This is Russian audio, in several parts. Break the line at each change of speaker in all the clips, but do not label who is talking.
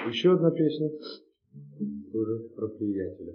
Еще одна песня, тоже про приятеля.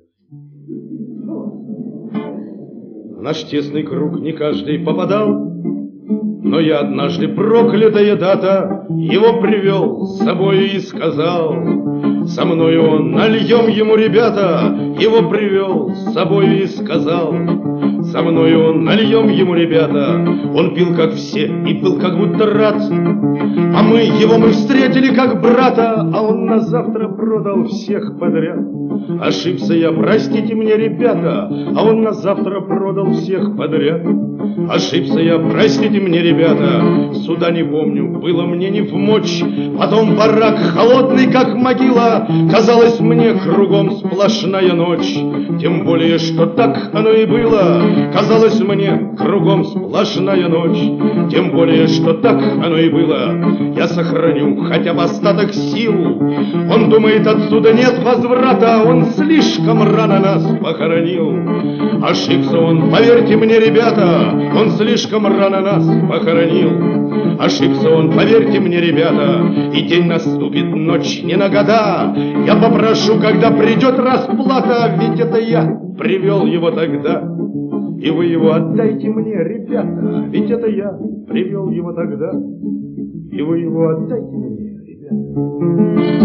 В наш тесный круг не каждый попадал, но я однажды, проклятая дата, его привел с собой и сказал: со мною он, нальем ему, ребята. Его привел с собой и сказал: со мною он, нальем ему, ребята. Он пил, как все, и был как будто рад, а мы встретили как брата, а он на завтра продал всех подряд. Ошибся я, простите мне, ребята, а он на завтра продал всех подряд. Ошибся я, простите мне, ребята, суда не помню, было мне не вмочь. Потом барак холодный, как могила, казалось мне кругом сплошная ночь. Тем более, что так оно и было, казалось мне кругом сплошная ночь. Тем более, что так оно и было. Я сохраню хотя бы остаток сил. Он думает, отсюда нет возврата, он слишком рано нас похоронил. Ошибся он, поверьте мне, ребята, он слишком рано нас похоронил. Ошибся он, поверьте мне, ребята, и день наступит, ночь не на года. Я попрошу, когда придет расплата, ведь это я привел его тогда. И вы его отдайте мне, ребята, ведь это я привел его тогда. И вы его отдайте мне, ребята.